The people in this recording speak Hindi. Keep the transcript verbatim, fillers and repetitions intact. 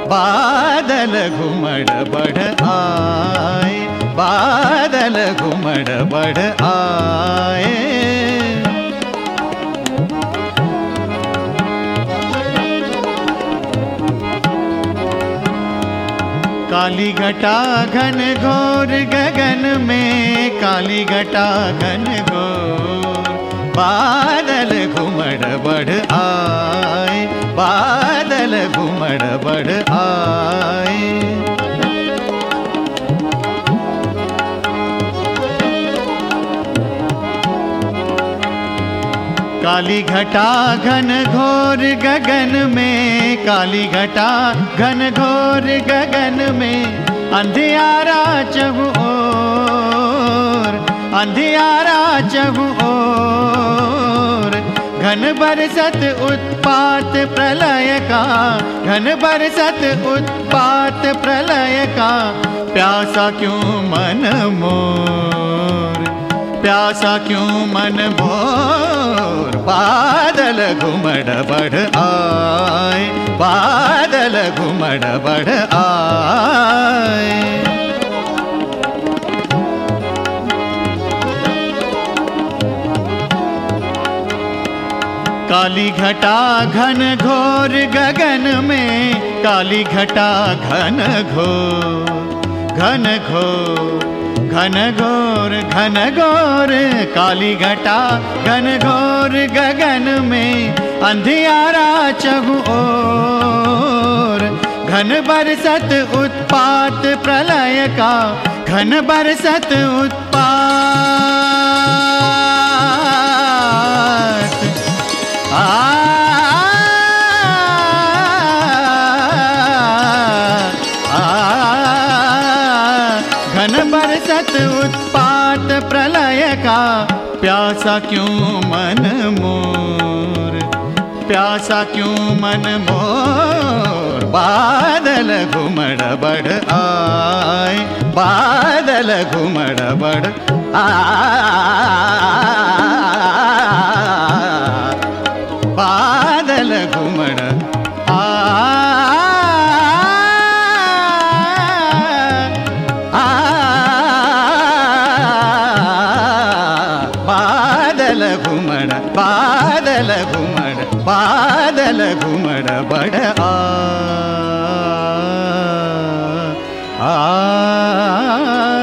बादल घुमड़ बढ़ आए, बादल घुमड़ बढ़ आए। काली घटा घन घोर गगन में, काली घटा घन घोर, बादल घुमड़ बढ़ आए, बादल घुमड़ बढ़ आए। काली घटा घन घोर गगन में, काली घटा घन घोर गगन में, अंधियारा चहु ओर, अंधियारा चहु ओर। घन बरसत उत्पात प्रलय का, घन बरसत उत्पात प्रलय का, प्यासा क्यों मन मोर, प्यासा क्यों मन मोर। बादल घुमड़ बढ़ आए, बादल घुमड़ बढ़ आए। काली घटा घन घोर गगन में, काली घटा घन घोर, घन घोर, घन घोर, घन घोर। काली घटा घन घोर गगन में, अंधियारा चहु ओर। घन बरसत उत्पात प्रलय का, घन बरसत उत्पात आ, आ, घन बरसत उत्पात प्रलय का, प्यासा क्यों मन मोर, प्यासा क्यों मन मोर। बादल घुमड़ बढ़ आए, बादल घुमड़ बढ़ आए, बादल घुमड़ आए, बादल घुमड़, बादल घुमड़, बादल घुमड़ बढ़ आ, आ